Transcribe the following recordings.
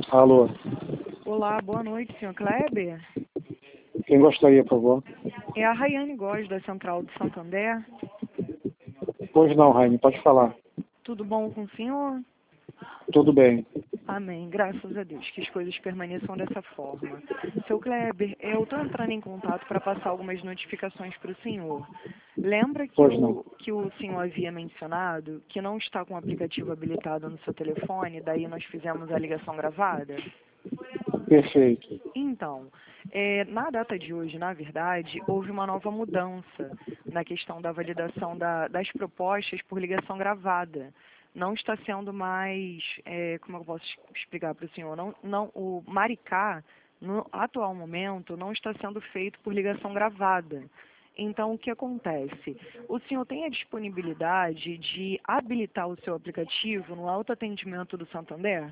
Alô, Olá, boa noite, senhor Kleber. quem gostaria, por favor? É a Rayane Góes, da Central de Santander. Pois não, Raine, pode falar. Tudo bom com o senhor? Tudo bem. Amém, graças a Deus, que as coisas permaneçam dessa forma. Seu Kleber, eu estou entrando em contato para passar algumas notificações para o senhor. Lembra que Pois não. que o senhor havia mencionado que não está com o aplicativo habilitado no seu telefone, daí nós fizemos a ligação gravada? Perfeito. Então, na data de hoje, na verdade, houve uma nova mudança na questão da validação das propostas por ligação gravada. Não está sendo mais, como eu posso explicar para o senhor, o Maricá, no atual momento, não está sendo feito por ligação gravada. Então, o que acontece? O senhor tem a disponibilidade de habilitar o seu aplicativo no autoatendimento do Santander?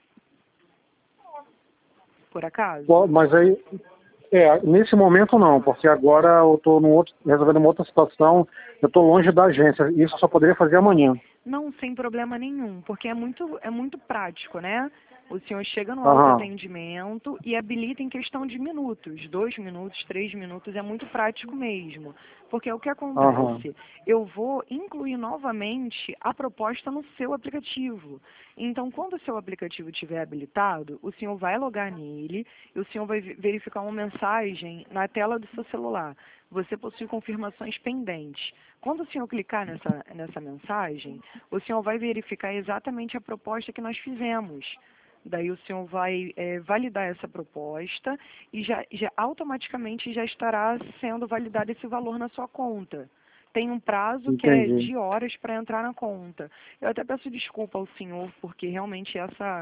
Por acaso? Bom, mas aí, nesse momento não, porque agora eu estou resolvendo uma outra situação, eu estou longe da agência, isso eu só poderia fazer amanhã. Não, sem problema nenhum, porque é muito prático, né? O senhor chega no Aham, autoatendimento e habilita em questão de minutos, 2 minutos, 3 minutos, é muito prático mesmo. Porque é o que aham, acontece, eu vou incluir novamente a proposta no seu aplicativo. Então, quando o seu aplicativo estiver habilitado, o senhor vai logar nele e o senhor vai verificar uma mensagem na tela do seu celular. Você possui confirmações pendentes. Quando o senhor clicar nessa mensagem, o senhor vai verificar exatamente a proposta que nós fizemos. Daí o senhor vai validar essa proposta e já automaticamente já estará sendo validado esse valor na sua conta. Tem um prazo que é entendi. de horas para entrar na conta. Eu até peço desculpa ao senhor, porque realmente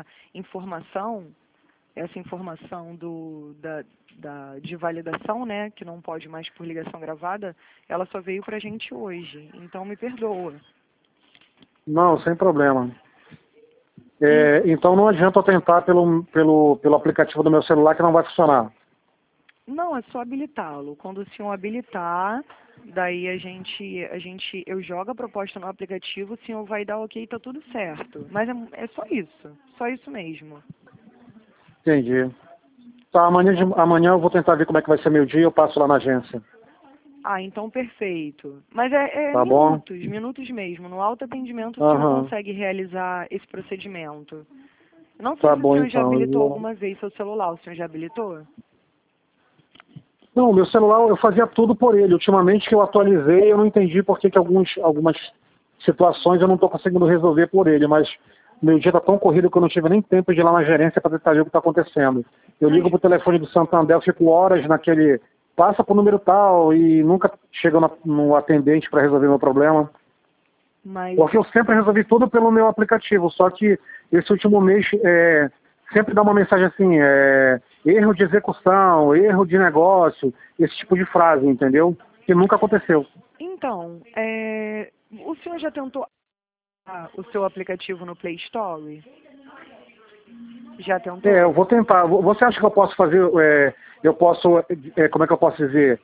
essa informação de validação, né, que não pode mais por ligação gravada, ela só veio para a gente hoje. Então me perdoa. Não, sem problema. E Então não adianta eu tentar pelo aplicativo do meu celular que não vai funcionar. não, é só habilitá-lo. Quando o senhor habilitar, daí eu jogo a proposta no aplicativo, o senhor vai dar ok, tá tudo certo. Mas é só isso mesmo. Entendi. Tá, amanhã eu vou tentar ver como é que vai ser meu dia, eu passo lá na agência. Ah, então perfeito. Mas é Tá bom? minutos mesmo. No autoatendimento o senhor Aham. consegue realizar esse procedimento. Não sei Tá se o bom senhor já então. habilitou alguma vez seu celular. O senhor já habilitou? Não, meu celular eu fazia tudo por ele. Ultimamente que eu atualizei, eu não entendi por que algumas situações eu não estou conseguindo resolver por ele, mas meu dia está tão corrido que eu não tive nem tempo de ir lá na gerência para tentar ver o que está acontecendo. Eu Mas, ligo para o telefone do Santander, eu fico horas naquele, passa para o número tal e nunca chega no atendente para resolver meu problema. mas Porque eu sempre resolvi tudo pelo meu aplicativo, só que esse último mês sempre dá uma mensagem assim, erro de execução, erro de negócio, esse tipo de frase, entendeu? Que nunca aconteceu. então, o senhor já tentou o seu aplicativo no Play Store? Já Eu tentou? vou tentar. Você acha que eu posso fazer, como é que eu posso dizer?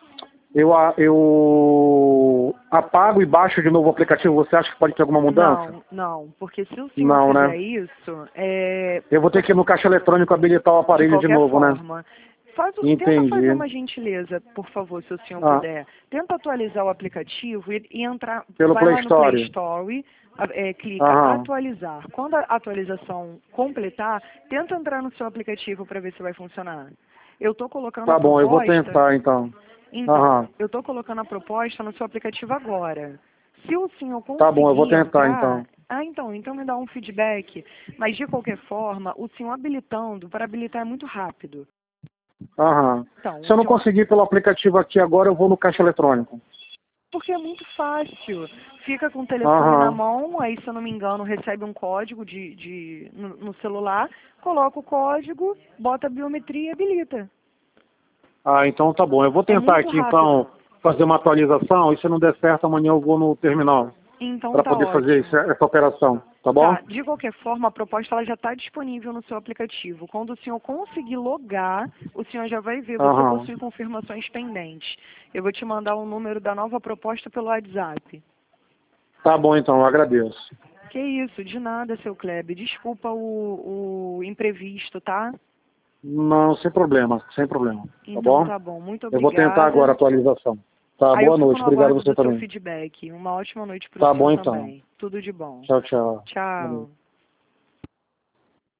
Eu apago e baixo de novo o aplicativo, você acha que pode ter alguma mudança? Não, não, porque se o senhor Não, né? fizer isso, Eu vou ter que ir no caixa eletrônico habilitar o de aparelho de qualquer novo, né? forma, tenta fazer Entendi. uma gentileza, por favor, se o senhor Ah, puder. Tenta atualizar o aplicativo e entrar, pelo vai Play lá no Play Store. Store, clica Aham. atualizar. Quando a atualização completar, tenta entrar no seu aplicativo para ver se vai funcionar. Eu estou colocando a Tá bom, eu vou proposta, tentar então. então, Aham. eu estou colocando a proposta no seu aplicativo agora. Se o senhor Tá bom, eu vou conseguir tentar entrar, então. então me dá um feedback. Mas de qualquer forma, o senhor habilitando, para habilitar é muito rápido. Aham. Então, Se eu não conseguir pelo aplicativo aqui agora, eu vou no caixa eletrônico. porque é muito fácil. Fica com o telefone na Aham. mão, aí se eu não me engano, recebe um código no celular, coloca o código, bota a biometria e habilita. Ah, então tá bom. Eu vou É tentar muito aqui rápido. então fazer uma atualização e se não der certo, amanhã eu vou no terminal Então para tá poder fazer ótimo. essa operação. Tá bom? Tá, de qualquer forma, a proposta ela já está disponível no seu aplicativo. Quando o senhor conseguir logar, o senhor já vai ver, você Aham. possui confirmações pendentes. Eu vou te mandar o número da nova proposta pelo WhatsApp. Tá bom então, eu agradeço. Que isso, de nada, seu Kleber. Desculpa o imprevisto, tá? Não, sem problema, sem problema. Tá Então bom? tá bom, muito Eu obrigada. vou tentar agora a atualização. Tá, Aí eu boa fico noite. no Obrigado a aguardo você do seu também. feedback. Uma ótima noite para o Tá senhor bom então. também. Tudo de bom. Tchau, tchau. Valeu. Tchau.